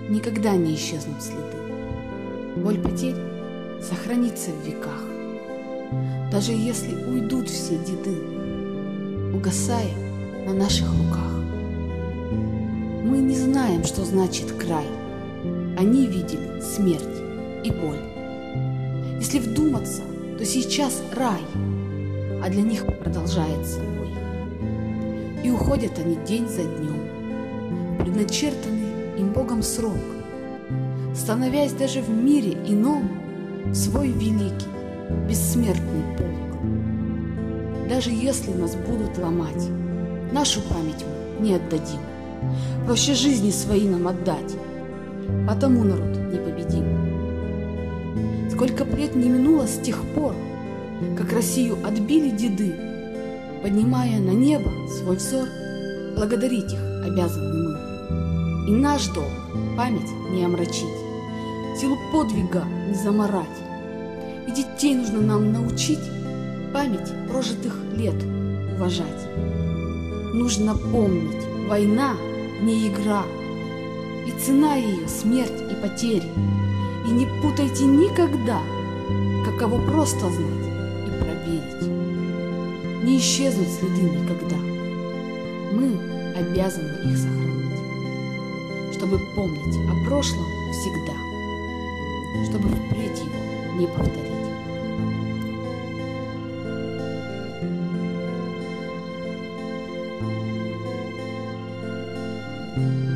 никогда не исчезнут следы. Боль потерь сохранится в веках, даже если уйдут все деды, угасая на наших руках. Мы не знаем, что значит край. Они видели смерть и боль. Если вдуматься, то сейчас рай, а для них продолжается бой. И уходят они день за днем, предначертанный им Богом срок, становясь даже в мире ином в свой великий, бессмертный полк. Даже если нас будут ломать, нашу память мы не отдадим. Проще жизни свои нам отдать, потому народ непобедим. Сколько лет не минуло с тех пор, как Россию отбили деды, поднимая на небо свой взор, благодарить их обязаны мы. И наш долг память не омрачить, силу подвига не заморать. И детей нужно нам научить память прожитых лет уважать. Нужно помнить, война не игра, и цена ее смерть и потери. И не путайте никогда, каково просто знать и проверить. Не исчезнут следы никогда. Мы обязаны их сохранить, чтобы помнить о прошлом всегда, чтобы впредь его не повторить. Thank you.